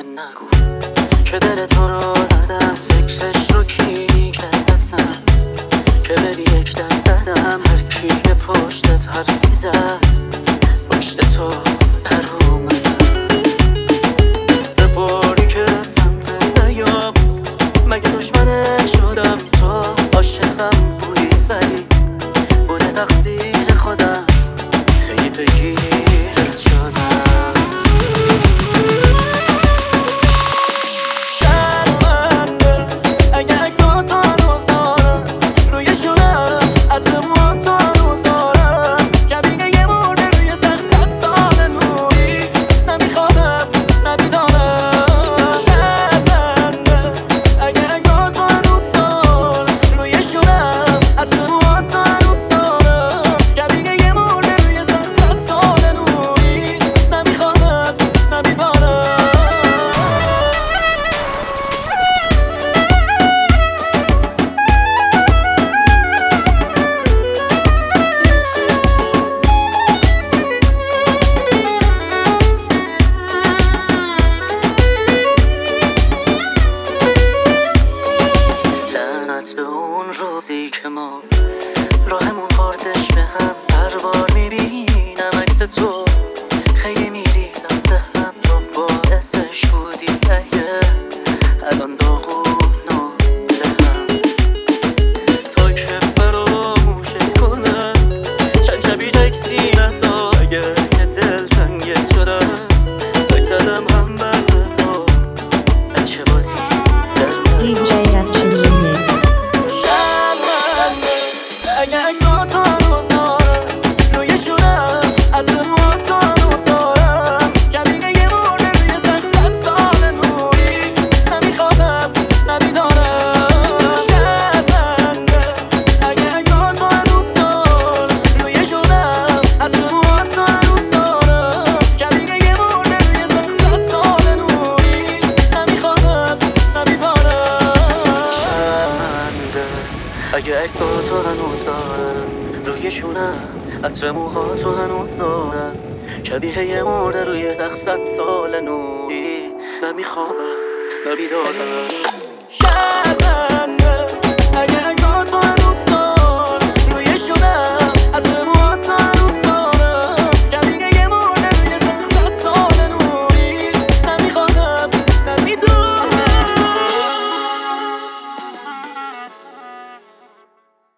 نگو که دل تو رو زدم، فکرش رو کی کردستم که بری 1% هر کی پشتت حرفی زد، پشت تو در اومدم زباری که سمت نیام، مگه دشمنه شدم تو عاشقم بودی ولی بوده تقصیر خودم، خیلی بگیرت شدم. شرمنده اگه عکساتو هنوز دارم روی شونم، عطر موهاتو هنوز دارم، شبیه یه مرده روی تخت 100 سال نوری، نمیخوابم نمیدانم. شرمنده اگه عکساتو هنوز دارم روی شونم، عطر موهاتو هنوز دارم، شبیه یه مرده روی تخت 100 سال نوری، نمیخوابم نمیدانم. لعنت به اون روزی که ما راهمون خوردش به هم، هر بار میبینم عکس تو خیلی میریزم دهم، تو باعثش بودی اگه الان داغونو دهم، تا که فراموشت کنم چند شبی تکسی نزا، اگر که دل تنگت شدم زنگ زدم هم بعد تو بچه بازی DJ Action Remix. شرمنده اگه عکساتو هنوز دارم روی شونم، عطر موهاتو هنوز دارم، شبیه یه مرده روی تخت 100 سال نوری، نمیخوابم نمیدانم. شرمنده اگه عکساتو هنوز دارم روی شونم، عطر موهاتو هنوز دارم، شبیه یه مرده روی تخت 100 سال نوری، نمیخوابم نمیدانم. شرمنده اگه عکساتو هنوز دارم روی شونم، عطر موهاتو هنوز دارم، شبیه یه مرده روی تخت 100 سال نوری، نمیخوابم نمیدانم. شرمنده اگه عکساتو